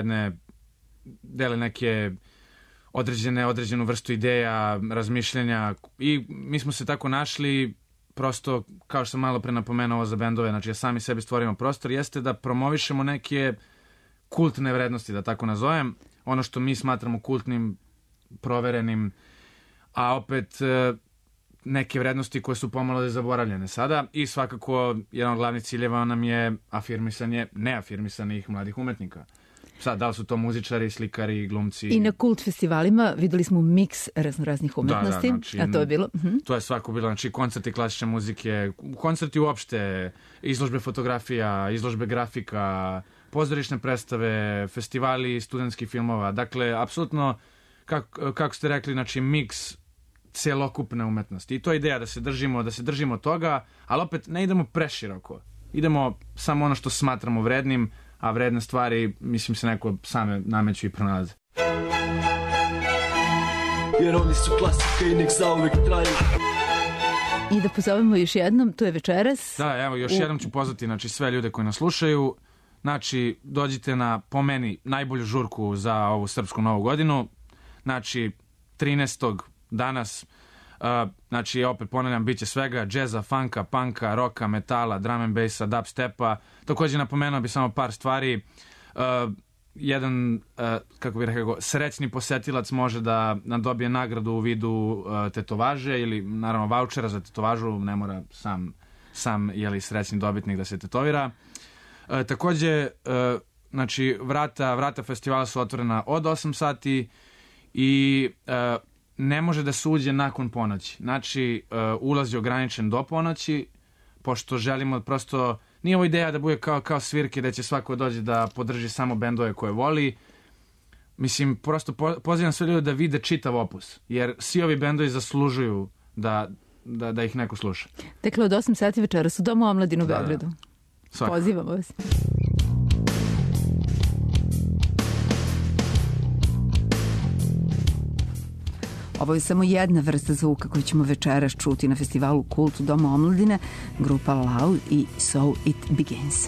dele neke određenu vrstu ideja, razmišljenja, i mi smo se tako našli, prosto, kao što sam malo pre napomenuo ovo za bendove, znači da sami sebi stvorimo prostor, jeste da promovišemo neke kultne vrednosti, da tako nazovem, ono što mi smatramo kultnim, proverenim, a opet neke vrednosti koje su pomalo zaboravljene sada i svakako jedan od glavnih ciljeva nam je afirmisanje neafirmisanih mladih umetnika. Sad, da li su to muzičari, slikari, glumci? I na Kult festivalima videli smo miks raznoraznih umetnosti, znači, a to je bilo? To je svako bilo, znači koncerti klasične muzike, koncerti uopšte, izložbe fotografija, izložbe grafika, pozorišne predstave, festivali studentskih filmova. Dakle, apsolutno, kako ste rekli, znači miks celokupne umetnosti. I to je ideja da se držimo toga, ali opet ne idemo preširoko. Idemo samo ono što smatramo vrednim, a vredne stvari, mislim, se neko same nameću i pronalaze. Jer oni su klasika i nek zauvek traju. I da pozovemo još jednom, to je večeras. Da, evo, još jednom ću pozvati, znači, sve ljude koji nas slušaju. Znači, dođite na, po meni, najbolju žurku za ovu srpsku novu godinu. Znači, 13. danas, znači, opet ponavljam, bit će svega, džeza, funka, punka, roka, metala, drum and bassa, dubstepa. Također napomenuo bi samo par stvari. Jedan, kako bih rekao, srećni posetilac može da dobije nagradu u vidu tetovaže ili, naravno, vaučera za tetovažu, ne mora sam jeli, srećni dobitnik da se tetovira. Također, znači, vrata festivala su otvorena od 8 sati i ne može da se uđe nakon ponoći. Znači, ulaz je ograničen do ponoći, pošto želimo prosto, nije ovo ideja da bude kao svirke, da će svako dođe da podrži samo bendove koje voli. Mislim, prosto pozivam sve ljude da vide čitav opus, jer svi ovi bendovi zaslužuju da ih neko sluša. Dakle, od 8 sati večeras u Domu omladine u Beogradu. Pozivamo vas. Ovo je samo jedna vrsta zvuka koju ćemo večeras čuti na festivalu Kult u Domu omladine, grupa Loud i So It Begins.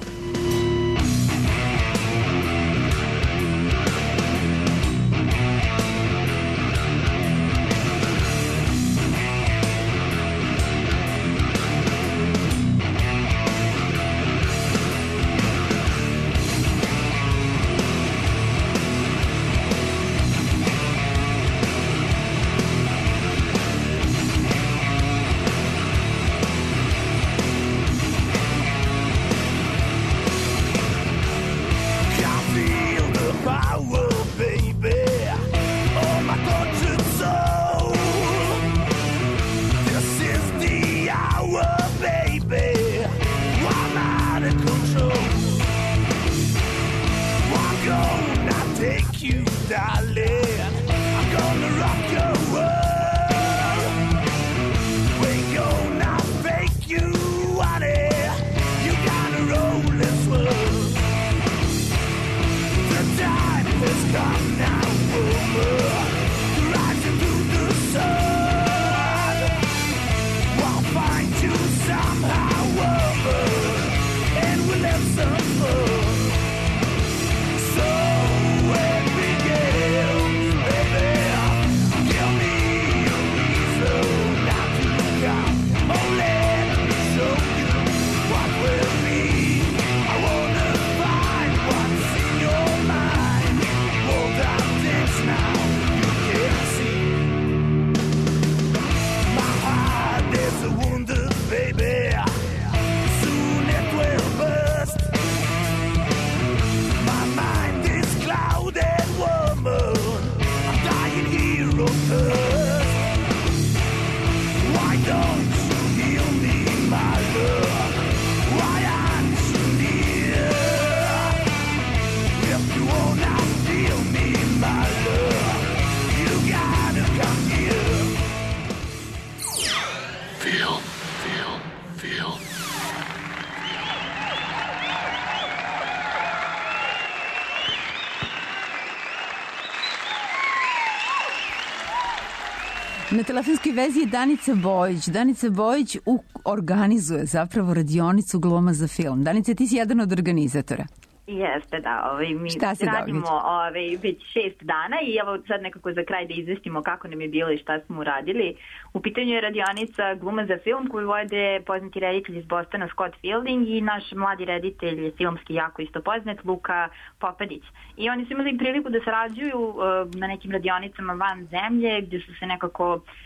Na telefonskoj vezi je Danica Bojić. Danica Bojić organizuje zapravo radionicu Gluma za film. Danica, ti si jedan od organizatora. Jeste, da. Mi radimo već 6 dana i evo sad nekako za kraj da izvestimo kako nam je bilo i šta smo uradili. U pitanju je radionica Gluma za film koju vode poznati reditelj iz Bostona Scott Fielding i naš mladi reditelj filmski jako isto poznat Luka Popadić. I oni su imali priliku da sarađuju na nekim radionicama van zemlje gdje su se nekako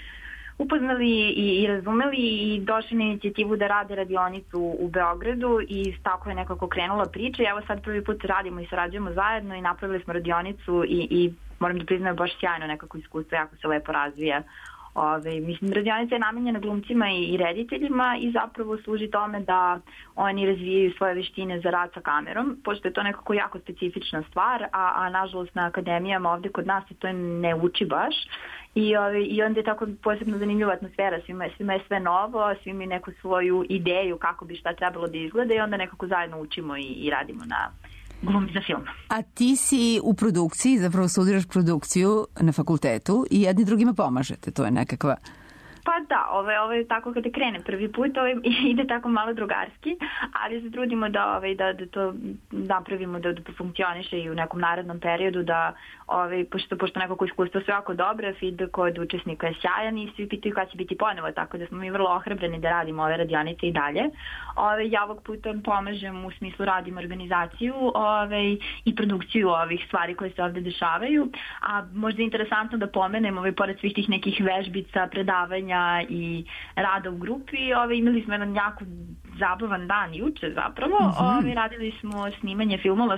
upoznali i razumeli i došli na inicijativu da rade radionicu u Beogradu i tako je nekako krenula priča i evo sad prvi put radimo i sarađujemo zajedno i napravili smo radionicu i moram da priznam baš sjajno nekako iskustvo, jako se lepo razvija. Mislim, radionica je namenjena glumcima i rediteljima i zapravo služi tome da oni razvijaju svoje veštine za rad sa kamerom, pošto je to nekako jako specifična stvar, a nažalost na akademijama ovde kod nas se to ne uči baš. I onda je tako posebno zanimljiva atmosfera, svima je sve novo, svi imaju neku svoju ideju kako bi šta trebalo da izgleda i onda nekako zajedno učimo i radimo na glumi za film. A ti si u produkciji, zapravo studiraš produkciju na fakultetu i jedni drugima pomažete, to je nekakva... Pa da, ovo je tako kada krene prvi put, ide tako malo drugarski, ali se trudimo da to napravimo, da funkcioniše i u nekom narednom periodu, da pošto nekako iskustvo su jako dobre, feedback od učesnika je sjajan i svi pitaju kada će biti ponovo, tako da smo mi vrlo ohrabreni da radimo ove radionice i dalje. Ja ovog puta pomažem u smislu radim organizaciju i produkciju ovih stvari koje se ovde dešavaju, a možda je interesantno da pomenem, pored svih tih nekih vežbica, predavanja i rada u grupi, imali smo jedan jako zabavan dan juče zapravo. Radili smo snimanje filmova,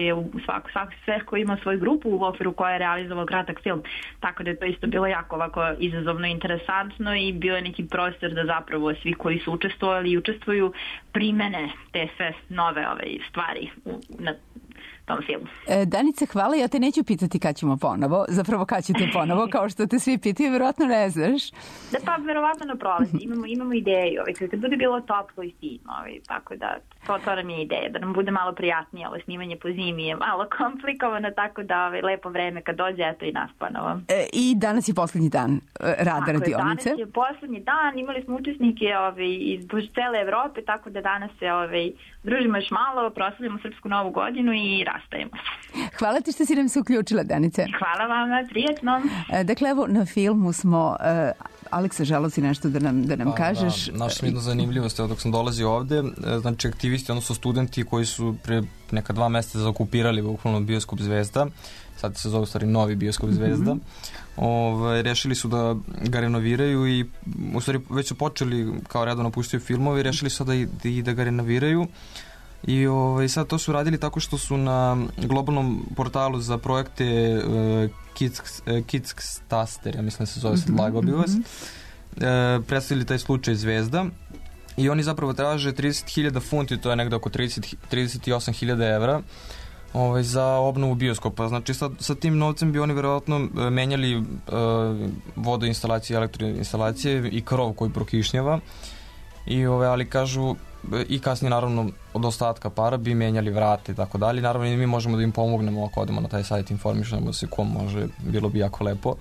sve ko ima svoju grupu u okviru koja je realizovao kratak film. Tako da je to isto bilo jako ovako izazovno i interesantno i bio je neki prostor da zapravo svi koji su učestvovali i učestvuju primene te sve nove stvari na tom filmu. Danica, hvala. Ja te neću pitati kad ćemo ponovo. Zapravo kad ćete ponovo, kao što te svi pitaju, verovatno ne znaš. Da, pa verovatno na prolazi. Imamo ideju. Kad bude bilo toplo i fino. Tako da, to nam je ideja. Da nam bude malo prijatnije. Ovo snimanje po zimi je malo komplikovano, tako da lepo vreme kad dođe, eto i nas ponovo. I danas je poslednji dan rada radionice. Danas je poslednji dan. Imali smo učesnike iz cele Evrope, tako da danas se družimo još malo, proslavljamo Srpsku novu godinu i rastajemo se. Hvala ti što si nam se uključila, Danice. Hvala vam, prijetno. Dakle, evo, na filmu smo... Aleksa, želo si nešto da nam kažeš? Da, našla sam jednu zanimljivost, dok sam dolazio ovde, znači aktivisti, odnosno studenti koji su pre neka 2 meseca zaokupirali bukvalno bioskop Zvezda, sad se zove u stvari novi bioskop Zvezda, rešili su da ga renoviraju i u stvari već su počeli kao redovno puštaju filmove i rešili su da ga renoviraju. I sad to su radili tako što su na globalnom portalu za projekte Kidscaster, ja mislim da se zove sad Lago bi vas, predstavili taj slučaj Zvezda i oni zapravo traže 30.000 funti, to je negde oko 38.000 evra za obnovu bioskopa. Znači sa tim novcem bi oni verovatno menjali vodoinstalacije, elektroinstalacije i krov koji prokišnjava ali kažu i kasnije naravno od ostatka para bi menjali vrate i tako dalje. Naravno i mi možemo da im pomognemo ako odemo na taj sajt, informišemo se ko može, bilo bi jako lepo.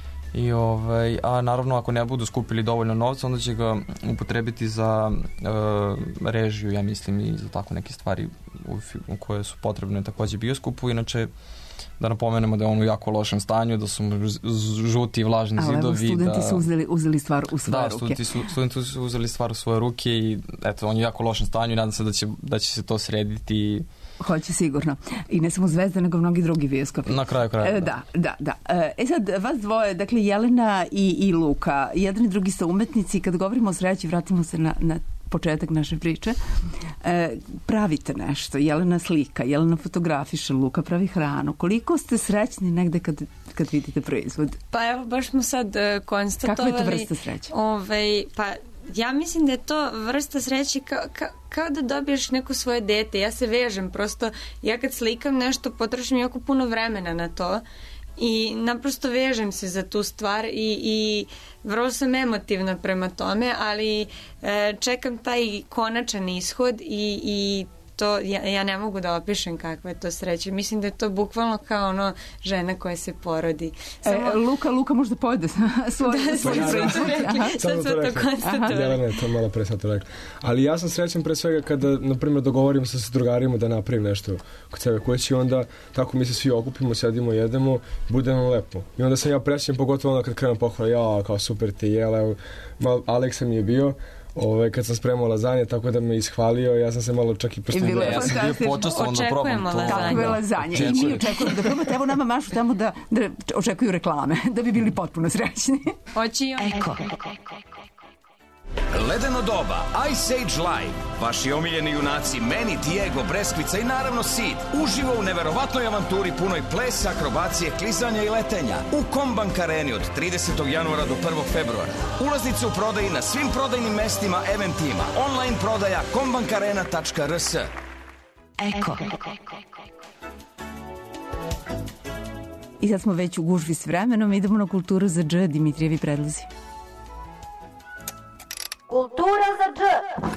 A naravno ako ne budu skupili dovoljno novca, onda će ga upotrebiti za režiju, ja mislim, i za tako neke stvari koje su potrebne takođe bioskopu. Inače, da napomenemo da je on u jako lošem stanju, da su žuti vlažni zidovi. Ali studenti su uzeli stvar u svoje ruke. Da, studenti su uzeli stvar u svoje ruke i eto, on je u jako lošem stanju i nadam se da će se to srediti. Hoće sigurno. I ne samo Zvezda, nego mnogi drugi bioskopi. Na kraju kraja. Da. Sad, vas dvoje, dakle Jelena i Luka, jedan i drugi su umetnici. Kad govorimo o sreći, vratimo se na početak naše priče. Pravite nešto. Jelena slika, Jelena fotografiše, Luka pravi hranu. Koliko ste srećni negde kad vidite proizvod? Pa evo, baš smo sad konstatovali... Kakva je to vrsta sreće? Pa ja mislim da je to vrsta sreće kao da dobiješ neko svoje dete. Ja se vežem, prosto ja kad slikam nešto potrošim jako puno vremena na to i naprosto vežem se za tu stvar i vrlo sam emotivna prema tome, ali čekam taj konačan ishod i to ja ne mogu da opišem kakva je to sreća. Mislim da je to bukvalno kao žena koja se porodi. Luka možda pojede svoj proizvod. Sad smo to konstatovali. Jelena je to malo pre sad to rekla. Ali ja sam srećan pre svega kada, na primjer, dogovorim se sa drugarima da napravim nešto kod sebe kući, onda tako mi se svi okupimo, sedimo, jedemo, bude nam lepo. I onda sam ja presrećan, pogotovo onda kad krenem pohvala, kao super ti jela, Aleksa mi je bio, kad sam spremao lazanje, tako da me ishvalio, ja sam se malo čak i postavio. Ja sam bio počasovan da probam to. Tako je lazanje. I mi očekujemo da probate. Evo nama mašu tamo da očekuju reklame, da bi bili potpuno srećni. Hoće i on. Eko. Ledeno doba, Ice Age Live, vaši omiljeni junaci Meni, Diego, Breskvica i naravno Sid uživo u neverovatnoj avanturi punoj plesa, akrobacije, klizanja i letenja u Kombank Areni od 30. januara do 1. februara. Ulaznice u prodaji na svim prodajnim mestima, eventima, online prodaja kombankarena.rs. Eko. I sad smo već u gužvi s vremenom, idemo na kulturu za dž. Dimitrijevi predlozi. Kultura za dž.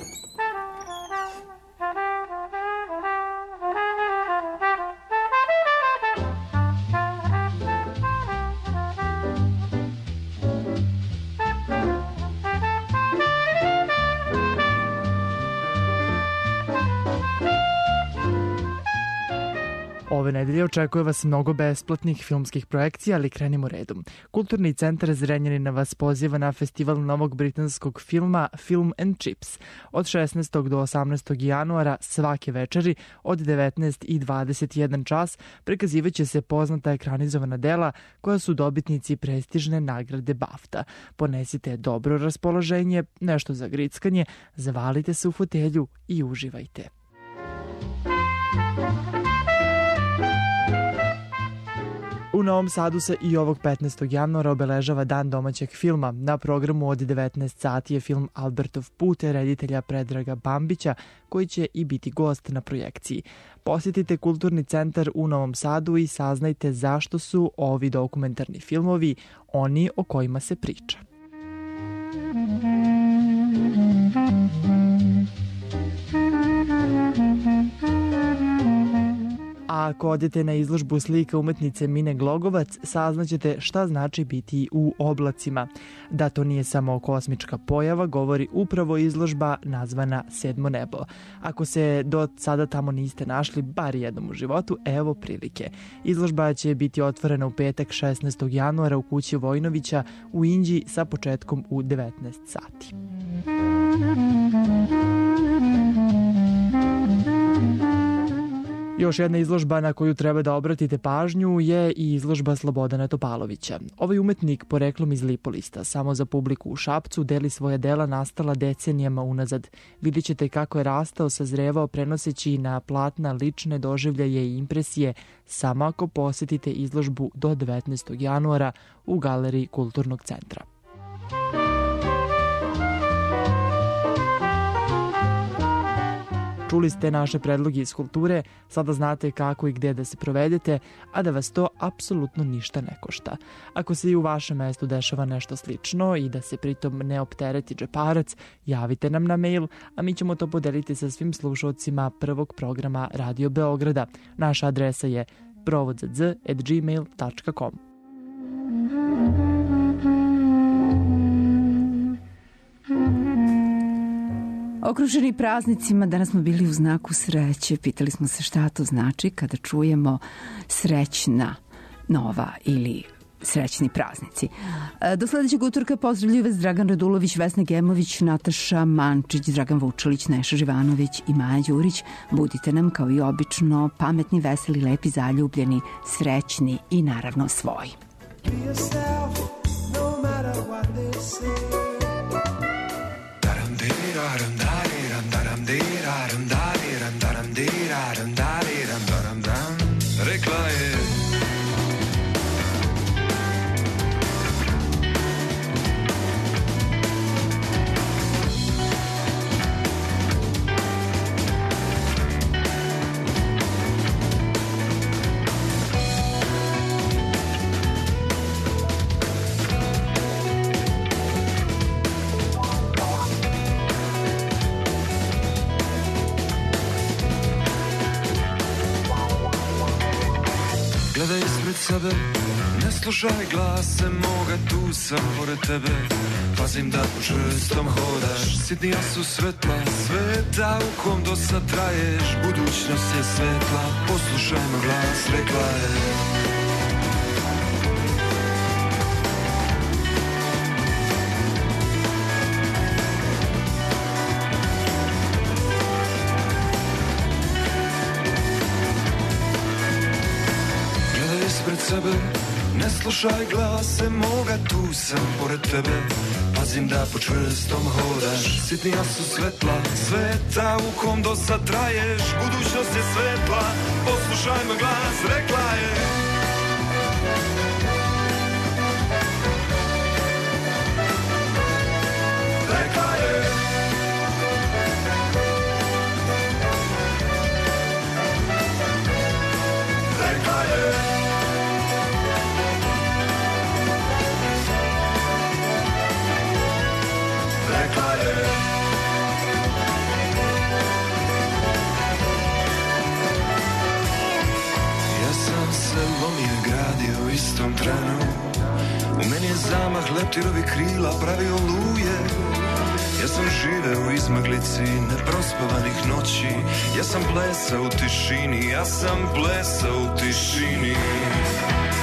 Ove nedelje očekuje vas mnogo besplatnih filmskih projekcija, ali krenimo redom. Kulturni centar Zrenjanina vas poziva na festival novog britanskog filma Film and Chips. Od 16. do 18. januara svake večeri od 19 i 21 čas prikazivaće se poznata ekranizovana dela koja su dobitnici prestižne nagrade BAFTA. Ponesite dobro raspoloženje, nešto za grickanje, zavalite se u fotelju i uživajte. U Novom Sadu se i ovog 15. januara obeležava Dan domaćeg filma. Na programu od 19 sati je film Albertov put reditelja Predraga Bambića, koji će i biti gost na projekciji. Posjetite Kulturni centar u Novom Sadu i saznajte zašto su ovi dokumentarni filmovi oni o kojima se priča. A ako odete na izložbu slika umetnice Mine Glogovac, saznaćete šta znači biti u oblacima. Da to nije samo kosmička pojava, govori upravo izložba nazvana Sedmo nebo. Ako se do sada tamo niste našli bar jednom u životu, evo prilike. Izložba će biti otvorena u petak 16. januara u kući Vojnovića u Inđiji sa početkom u 19 sati. Još jedna izložba na koju treba da obratite pažnju je i izložba Slobodana Topalovića. Ovaj umetnik poreklom iz Lipolista, samo za publiku u Šapcu, deli svoja dela nastala decenijama unazad. Vidjet ćete kako je rastao, sazrevao, prenoseći na platna lične doživljaje i impresije, samo ako posjetite izložbu do 19. januara u galeriji Kulturnog centra. Čuli ste naše predloge iz kulture, sada znate kako i gde da se provedete, a da vas to apsolutno ništa ne košta. Ako se i u vašem mestu dešava nešto slično i da se pritom ne optereti džeparac, javite nam na mail, a mi ćemo to podeliti sa svim slušalcima prvog programa Radio Beograda. Naša adresa je provodzadz@gmail.com. Okruženi praznicima, danas smo bili u znaku sreće. Pitali smo se šta to znači kada čujemo srećna nova ili srećni praznici. Do sledećeg utorka pozdravljaju vas Dragan Radulović, Vesna Gemović, Nataša Mančić, Dragan Vučelić, Neša Živanović i Maja Đurić. Budite nam kao i obično pametni, veseli, lepi, zaljubljeni, srećni i naravno svoji. Rekla je gledaj ispred sebe, ne slušaj glase moga, tu sam pored tebe. Pazim da po čvrstom hodaš, sitnija su svetla sveta u kom do sad traješ. Budućnost je svetla, poslušaj moj glas, rekla je. sebe. Ne slušaj glase moga, tu sam pored tebe. Pazim da po čvrstom hodaš. Sitnija su svetla sveta u kom do sad traješ. Budućnost je svetla, poslušaj moj glas, rekla je. Rekla je. Rekla je. Rekla je. Ja sam se lomio, gradio u istom trenu. U meni je zamah leptirovi krila pravio luje. Ja sam živeo u izmaglici neprospavanih noći. Ja sam plesao u tišini, ja sam plesao u tišini.